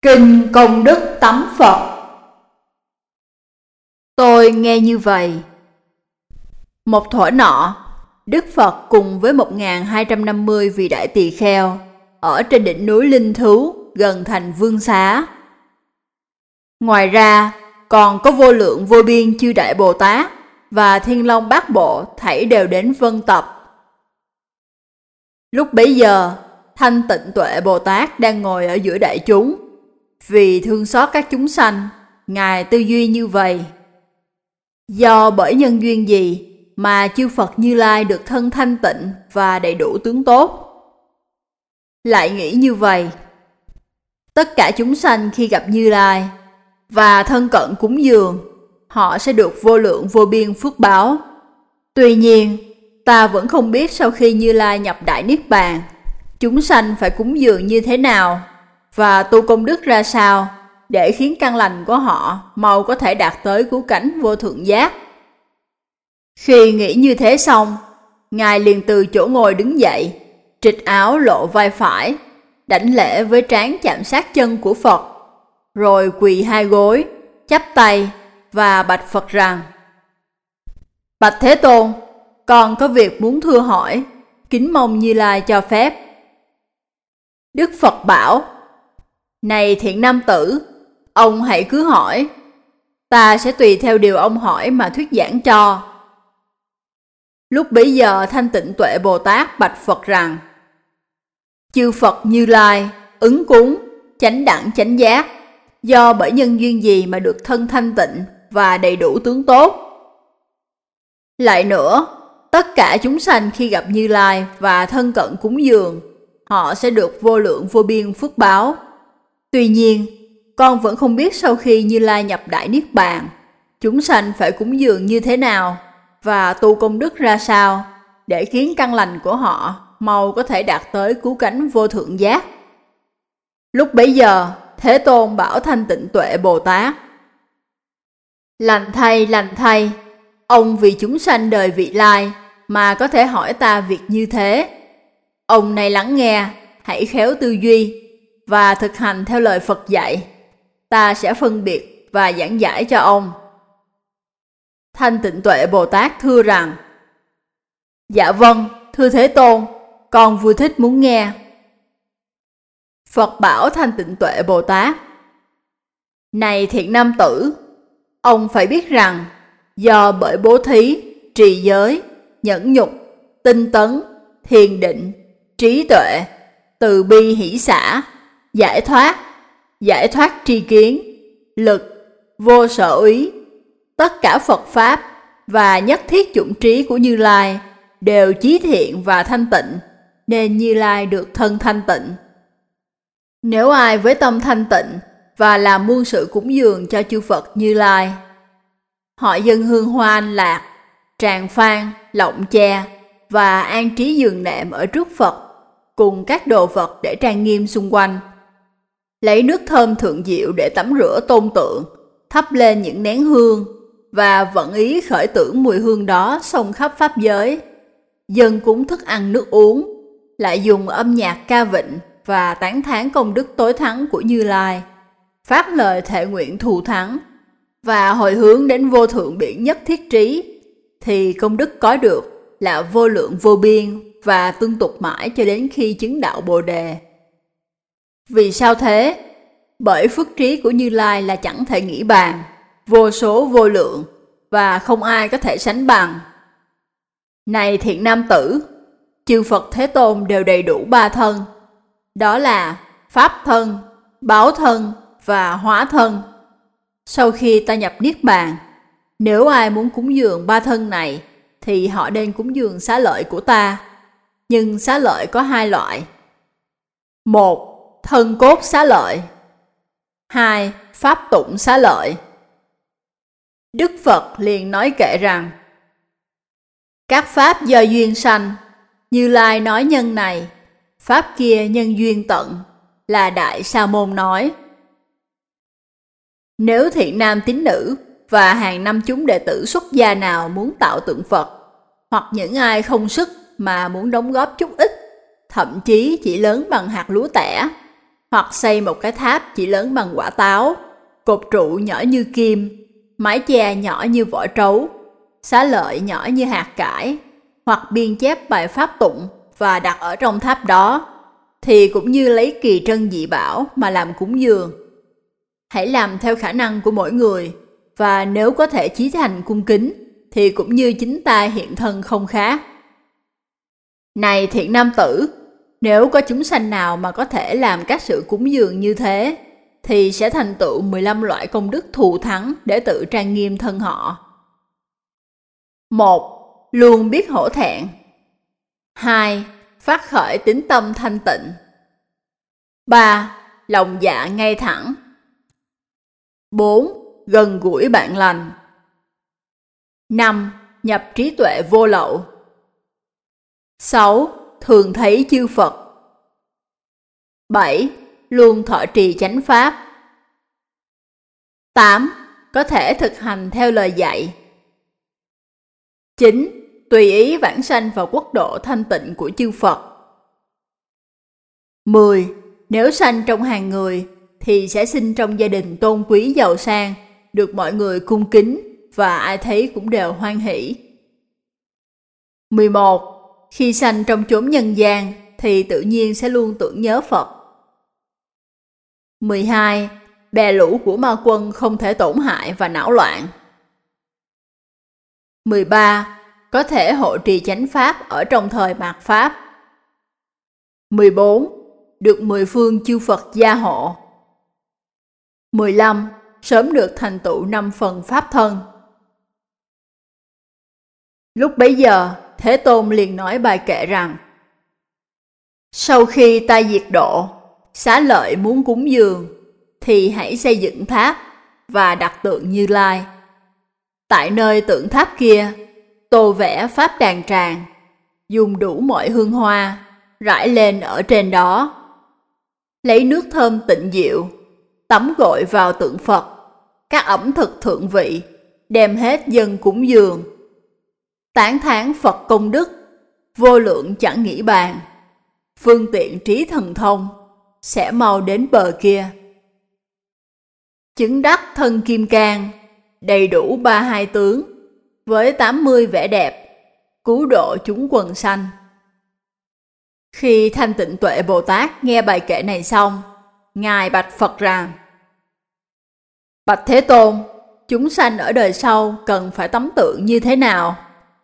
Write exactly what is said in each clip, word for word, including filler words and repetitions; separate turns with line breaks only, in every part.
Kinh công đức tắm Phật. Tôi nghe như vậy. Một thuở nọ, Đức Phật cùng với một nghìn hai trăm năm mươi vị đại tỳ kheo ở trên đỉnh núi Linh Thú gần thành Vương Xá. Ngoài ra, còn có vô lượng vô biên chư đại Bồ Tát và Thiên Long Bát Bộ thảy đều đến vân tập. Lúc bấy giờ, Thanh Tịnh Tuệ Bồ Tát đang ngồi ở giữa đại chúng. Vì thương xót các chúng sanh, Ngài tư duy như vậy. Do bởi nhân duyên gì mà chư Phật Như Lai được thân thanh tịnh và đầy đủ tướng tốt? Lại nghĩ như vậy. Tất cả chúng sanh khi gặp Như Lai và thân cận cúng dường, họ sẽ được vô lượng vô biên phước báo. Tuy nhiên, ta vẫn không biết sau khi Như Lai nhập Đại Niết Bàn, chúng sanh phải cúng dường như thế nào và tu công đức ra sao để khiến căn lành của họ mau có thể đạt tới cứu cánh vô thượng giác. Khi nghĩ như thế xong, Ngài liền từ chỗ ngồi đứng dậy, trịch áo lộ vai phải, đảnh lễ với trán chạm sát chân của Phật, rồi quỳ hai gối, chắp tay và bạch Phật rằng: Bạch Thế Tôn, con có việc muốn thưa hỏi, kính mong Như Lai cho phép. Đức Phật bảo: Này thiện nam tử, ông hãy cứ hỏi, ta sẽ tùy theo điều ông hỏi mà thuyết giảng cho. Lúc bấy giờ Thanh Tịnh Tuệ Bồ Tát bạch Phật rằng: Chư Phật Như Lai, ứng cúng, chánh đẳng chánh giác, do bởi nhân duyên gì mà được thân thanh tịnh và đầy đủ tướng tốt? Lại nữa, tất cả chúng sanh khi gặp Như Lai và thân cận cúng dường, họ sẽ được vô lượng vô biên phước báo. Tuy nhiên, con vẫn không biết sau khi Như Lai nhập Đại Niết Bàn, chúng sanh phải cúng dường như thế nào và tu công đức ra sao để khiến căn lành của họ mau có thể đạt tới cứu cánh vô thượng giác. Lúc bấy giờ, Thế Tôn bảo Thanh Tịnh Tuệ Bồ Tát: Lành thay, lành thay, ông vì chúng sanh đời vị lai mà có thể hỏi ta việc như thế. Ông này lắng nghe, hãy khéo tư duy và thực hành theo lời Phật dạy. Ta sẽ phân biệt và giảng giải cho ông. Thanh Tịnh Tuệ Bồ Tát thưa rằng: Dạ vâng, thưa Thế Tôn, con vui thích muốn nghe. Phật bảo Thanh Tịnh Tuệ Bồ Tát: Này thiện nam tử, ông phải biết rằng do bởi bố thí, trì giới, nhẫn nhục, tinh tấn, thiền định, trí tuệ, từ bi hỷ xả, giải thoát, giải thoát tri kiến, lực, vô sở úy, tất cả Phật Pháp và nhất thiết chủng trí của Như Lai đều chí thiện và thanh tịnh, nên Như Lai được thân thanh tịnh. Nếu ai với tâm thanh tịnh và làm muôn sự cúng dường cho chư Phật Như Lai, họ dâng hương hoa anh lạc, tràng phan, lọng che và an trí giường nệm ở trước Phật, cùng các đồ vật để trang nghiêm xung quanh. Lấy nước thơm thượng diệu để tắm rửa tôn tượng, thắp lên những nén hương và vận ý khởi tưởng mùi hương đó xông khắp pháp giới. Dâng cúng thức ăn nước uống, lại dùng âm nhạc ca vịnh và tán thán công đức tối thắng của Như Lai, phát lời thệ nguyện thù thắng và hồi hướng đến vô thượng biển nhất thiết trí, thì công đức có được là vô lượng vô biên và tương tục mãi cho đến khi chứng đạo Bồ Đề. Vì sao thế? Bởi phước trí của Như Lai là chẳng thể nghĩ bàn, vô số vô lượng và không ai có thể sánh bằng. Này thiện nam tử, chư Phật Thế Tôn đều đầy đủ ba thân, đó là Pháp thân, Báo thân và Hóa thân. Sau khi ta nhập Niết Bàn, nếu ai muốn cúng dường ba thân này thì họ nên cúng dường xá lợi của ta. Nhưng xá lợi có hai loại: một, thân cốt xá lợi; hai, pháp tụng xá lợi. Đức Phật liền nói kệ rằng: Các pháp do duyên sanh, Như Lai nói nhân này, pháp kia nhân duyên tận, là Đại Sa Môn nói. Nếu thiện nam tín nữ và hàng năm chúng đệ tử xuất gia nào muốn tạo tượng Phật, hoặc những ai không sức mà muốn đóng góp chút ít, thậm chí chỉ lớn bằng hạt lúa tẻ, hoặc xây một cái tháp chỉ lớn bằng quả táo, cột trụ nhỏ như kim, mái che nhỏ như vỏ trấu, xá lợi nhỏ như hạt cải, hoặc biên chép bài pháp tụng và đặt ở trong tháp đó, thì cũng như lấy kỳ trân dị bảo mà làm cúng dường. Hãy làm theo khả năng của mỗi người, và nếu có thể chí thành cung kính, thì cũng như chính ta hiện thân không khác. Này thiện nam tử, nếu có chúng sanh nào mà có thể làm các sự cúng dường như thế, thì sẽ thành tựu mười lăm loại công đức thù thắng để tự trang nghiêm thân họ. một. Luôn biết hổ thẹn. hai. Phát khởi tín tâm thanh tịnh. ba. Lòng dạ ngay thẳng. bốn. Gần gũi bạn lành. năm. Nhập trí tuệ vô lậu. sáu. Thường thấy chư Phật. bảy. Luôn thọ trì chánh pháp. tám. Có thể thực hành theo lời dạy. chín. Tùy ý vãng sanh vào quốc độ thanh tịnh của chư Phật. mười. Nếu sanh trong hàng người, thì sẽ sinh trong gia đình tôn quý giàu sang, được mọi người cung kính và ai thấy cũng đều hoan hỷ. mười một. Khi sanh trong chốn nhân gian, thì tự nhiên sẽ luôn tưởng nhớ Phật. mười hai. Bè lũ của ma quân không thể tổn hại và não loạn. mười ba. Có thể hộ trì chánh pháp ở trong thời mạt pháp. mười bốn. Được mười phương chư Phật gia hộ. mười lăm. Sớm được thành tựu năm phần pháp thân. Lúc bấy giờ, Thế Tôn liền nói bài kệ rằng: sau khi ta diệt độ, xá lợi muốn cúng dường, thì hãy xây dựng tháp và đặt tượng Như Lai. Tại nơi tượng tháp kia, tô vẽ pháp đàn tràng, dùng đủ mọi hương hoa, rải lên ở trên đó. Lấy nước thơm tịnh diệu, tắm gội vào tượng Phật, các ẩm thực thượng vị, đem hết dâng cúng dường. Tán thán Phật công đức, vô lượng chẳng nghĩ bàn. Phương tiện trí thần thông, sẽ mau đến bờ kia. Chứng đắc thân kim cang, đầy đủ ba hai tướng, với tám mươi vẻ đẹp, cứu độ chúng quần sanh. Khi Thanh Tịnh Tuệ Bồ Tát nghe bài kệ này xong, Ngài bạch Phật rằng: bạch Thế Tôn, chúng sanh ở đời sau cần phải tắm tượng như thế nào?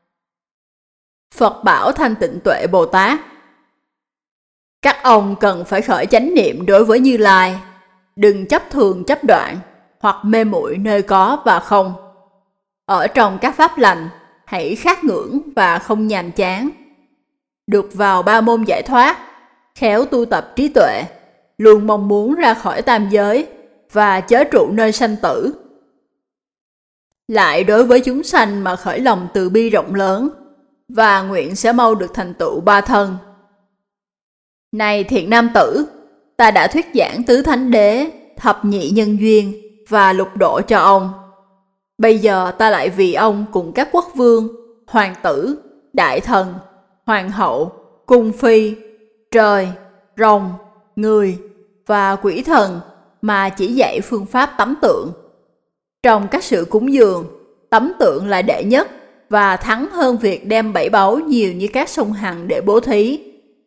Phật bảo Thanh Tịnh Tuệ Bồ Tát: các ông cần phải khởi chánh niệm đối với Như Lai, đừng chấp thường chấp đoạn, hoặc mê muội nơi có và không. Ở trong các pháp lành, hãy khát ngưỡng và không nhàm chán. Được vào ba môn giải thoát, khéo tu tập trí tuệ, luôn mong muốn ra khỏi tam giới và chớ trụ nơi sanh tử. Lại đối với chúng sanh mà khởi lòng từ bi rộng lớn, và nguyện sẽ mau được thành tựu ba thân. Này thiện nam tử, ta đã thuyết giảng tứ thánh đế, thập nhị nhân duyên và lục độ cho ông. Bây giờ ta lại vì ông cùng các quốc vương, hoàng tử, đại thần, hoàng hậu, cung phi, trời, rồng, người và quỷ thần mà chỉ dạy phương pháp tắm tượng. Trong các sự cúng dường, tắm tượng là đệ nhất và thắng hơn việc đem bảy báu nhiều như các sông Hằng để bố thí.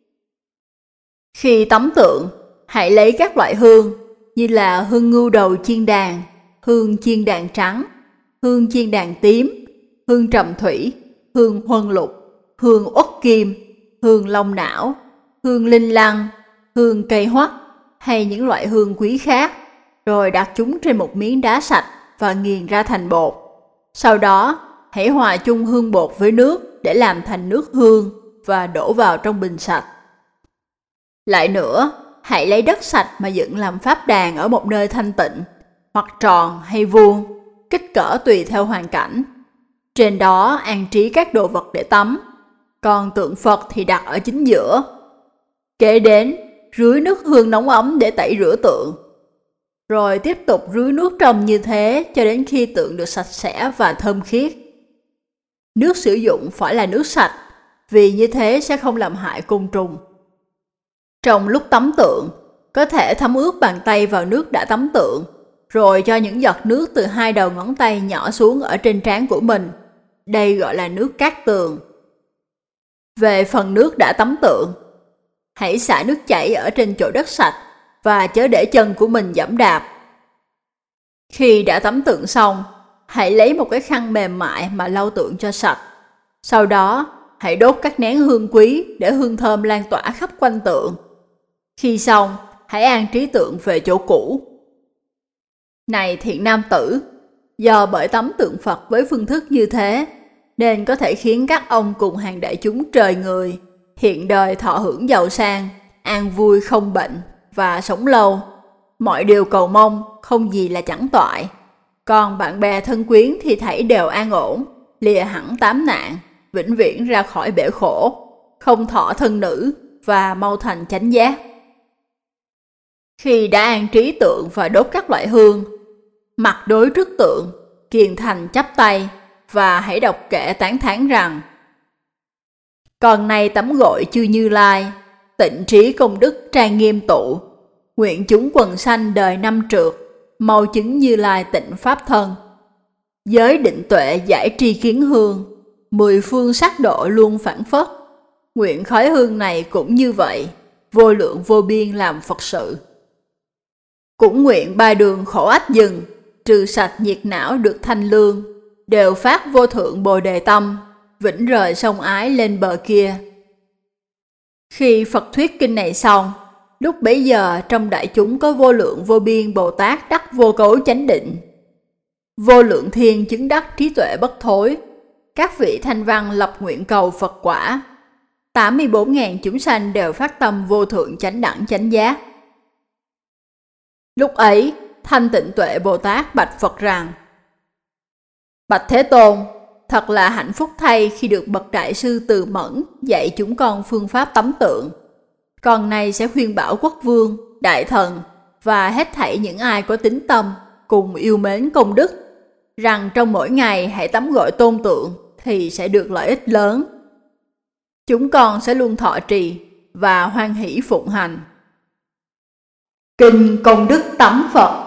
Khi tắm tượng, hãy lấy các loại hương như là hương ngưu đầu chiên đàn, hương chiên đàn trắng, hương chiên đàn tím, hương trầm thủy, hương huân lục, hương uất kim, hương long não, hương linh lăng, hương cây hoắc hay những loại hương quý khác, rồi đặt chúng trên một miếng đá sạch và nghiền ra thành bột. Sau đó, hãy hòa chung hương bột với nước để làm thành nước hương và đổ vào trong bình sạch. Lại nữa, hãy lấy đất sạch mà dựng làm pháp đàn ở một nơi thanh tịnh, hoặc tròn hay vuông, kích cỡ tùy theo hoàn cảnh. Trên đó an trí các đồ vật để tắm, còn tượng Phật thì đặt ở chính giữa. Kế đến, rưới nước hương nóng ấm để tẩy rửa tượng. Rồi tiếp tục rưới nước trong như thế cho đến khi tượng được sạch sẽ và thơm khiết. Nước sử dụng phải là nước sạch, vì như thế sẽ không làm hại côn trùng. Trong lúc tắm tượng, có thể thấm ướt bàn tay vào nước đã tắm tượng, rồi cho những giọt nước từ hai đầu ngón tay nhỏ xuống ở trên trán của mình. Đây gọi là nước cát tường. Về phần nước đã tắm tượng, hãy xả nước chảy ở trên chỗ đất sạch và chớ để chân của mình giẫm đạp. Khi đã tắm tượng xong, hãy lấy một cái khăn mềm mại mà lau tượng cho sạch. Sau đó, hãy đốt các nén hương quý để hương thơm lan tỏa khắp quanh tượng. Khi xong, hãy an trí tượng về chỗ cũ. Này thiện nam tử, do bởi tắm tượng Phật với phương thức như thế, nên có thể khiến các ông cùng hàng đại chúng trời người hiện đời thọ hưởng giàu sang, an vui không bệnh và sống lâu. Mọi điều cầu mong không gì là chẳng toại. Còn bạn bè thân quyến thì thảy đều an ổn, lìa hẳn tám nạn, vĩnh viễn ra khỏi bể khổ, không thọ thân nữ và mau thành chánh giác. Khi đã an trí tượng và đốt các loại hương, mặt đối trước tượng, kiền thành chắp tay và hãy đọc kệ tán thán rằng: Còn này tắm gội chư Như Lai, tịnh trí công đức trang nghiêm tụ, nguyện chúng quần sanh đời năm trượt, mau chứng Như Lai tịnh pháp thân. Giới định tuệ giải tri kiến hương, mười phương sát độ luôn phản phất. Nguyện khói hương này cũng như vậy, vô lượng vô biên làm Phật sự. Cũng nguyện ba đường khổ ách dừng, trừ sạch nhiệt não được thanh lương, đều phát vô thượng bồ đề tâm, vĩnh rời sông ái lên bờ kia. Khi Phật thuyết kinh này xong, lúc bấy giờ trong đại chúng có vô lượng vô biên Bồ Tát đắc vô cấu chánh định, vô lượng thiên chứng đắc trí tuệ bất thối, các vị thanh văn lập nguyện cầu Phật quả, tám mươi bốn nghìn chúng sanh đều phát tâm vô thượng chánh đẳng chánh giác. Lúc ấy, Thanh Tịnh Tuệ Bồ Tát bạch Phật rằng: Bạch Thế Tôn, thật là hạnh phúc thay khi được bậc đại sư Từ Mẫn dạy chúng con phương pháp tắm tượng. Con này sẽ khuyên bảo quốc vương, đại thần và hết thảy những ai có tín tâm cùng yêu mến công đức, rằng trong mỗi ngày hãy tắm gội tôn tượng thì sẽ được lợi ích lớn. Chúng con sẽ luôn thọ trì và hoan hỷ phụng hành. Kinh Công Đức Tắm Phật.